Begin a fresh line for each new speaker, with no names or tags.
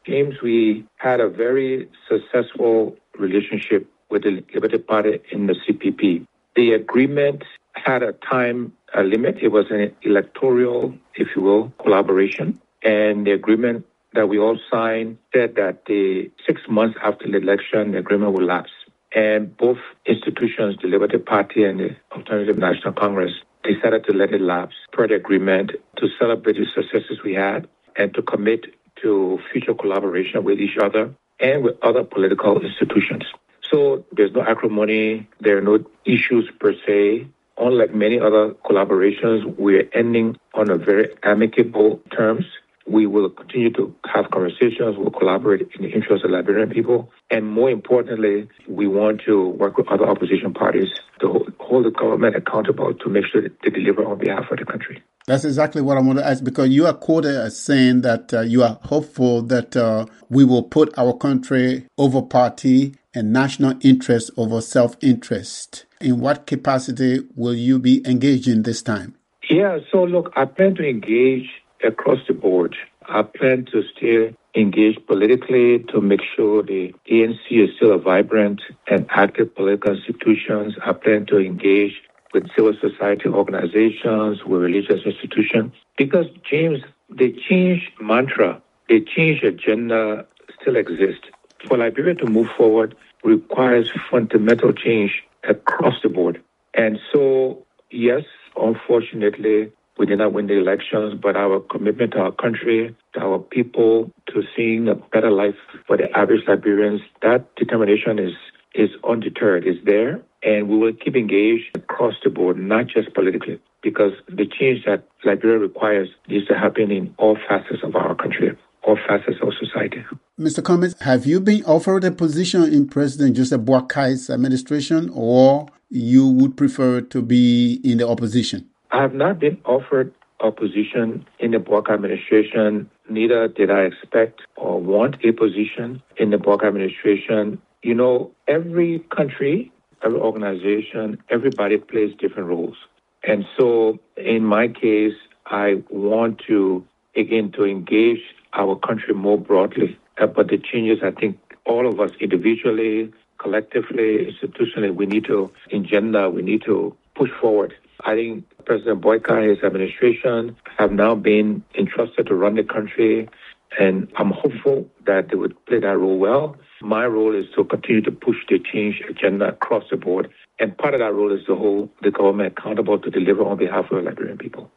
James, we had a very successful relationship with the Liberty Party in the CPP. The agreement had a time limit. It was an electoral, if you will, collaboration. And the agreement that we all signed said that the 6 months after the election, the agreement will lapse. And both institutions, the Liberty Party and the Alternative National Congress, decided to let it lapse per the agreement to celebrate the successes we had and to commit to future collaboration with each other and with other political institutions. So there's no acrimony, there are no issues per se. Unlike many other collaborations, we're ending on a very amicable terms. We will continue to have conversations, we'll collaborate in the interest of Liberian people. And more importantly, we want to work with other opposition parties to hold the government accountable to make sure that they deliver on behalf of the country.
That's exactly what I want to ask, because you are quoted as saying that you are hopeful that we will put our country over party and national interest over self-interest. In what capacity will you be engaging this time?
Yeah, so look, I plan to engage across the board. I plan to stay engaged politically to make sure the ANC is still a vibrant and active political institution. I plan to engage with civil society organizations, with religious institutions. Because, James, the change mantra, the change agenda still exists. For Liberia to move forward requires fundamental change across the board. And so, yes, unfortunately, we did not win the elections, but our commitment to our country, to our people, to seeing a better life for the average Liberians, that determination is undeterred, is there. And we will keep engaged across the board, not just politically, because the change that Liberia requires needs to happen in all facets of our country, all facets of society.
Mr. Cummings, have you been offered a position in President Joseph Boakai's administration, or you would prefer to be in the opposition?
I have not been offered a position in the Boakai administration. Neither did I expect or want a position in the Boakai administration. You know, every country, every organization, everybody plays different roles. And so in my case, I want to, again, to engage our country more broadly. But the changes, I think all of us individually, collectively, institutionally, we need to engender, we need to push forward. I think President Boakai and his administration have now been entrusted to run the country, and I'm hopeful that they would play that role well. My role is to continue to push the change agenda across the board, and part of that role is to hold the government accountable to deliver on behalf of the Liberian people.